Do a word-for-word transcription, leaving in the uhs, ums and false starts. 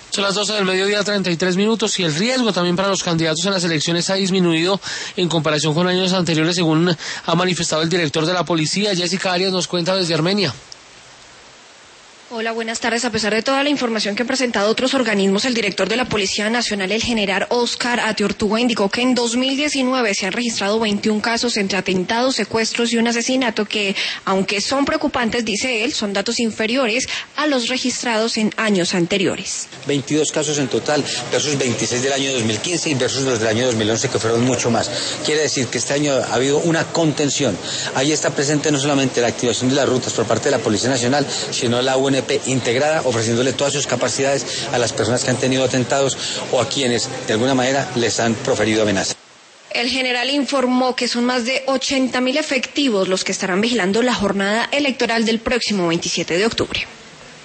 Son las doce del mediodía, treinta y tres minutos, y el riesgo también para los candidatos en las elecciones ha disminuido en comparación con años anteriores, según ha manifestado el director de la policía. Jessica Arias nos cuenta desde Armenia. Hola, buenas tardes. A pesar de toda la información que han presentado otros organismos, el director de la Policía Nacional, el general Óscar Atiortúa, indicó que en dos mil diecinueve se han registrado veintiún casos entre atentados, secuestros y un asesinato que, aunque son preocupantes, dice él, son datos inferiores a los registrados en años anteriores. veintidós casos en total versus veintiséis del año dos mil quince y versus los del año dos mil once, que fueron mucho más. Quiere decir que este año ha habido una contención. Ahí está presente no solamente la activación de las rutas por parte de la Policía Nacional, sino la U N P integrada, ofreciéndole todas sus capacidades a las personas que han tenido atentados o a quienes de alguna manera les han proferido amenazas. El general informó que son más de ochenta mil efectivos los que estarán vigilando la jornada electoral del próximo veintisiete de octubre.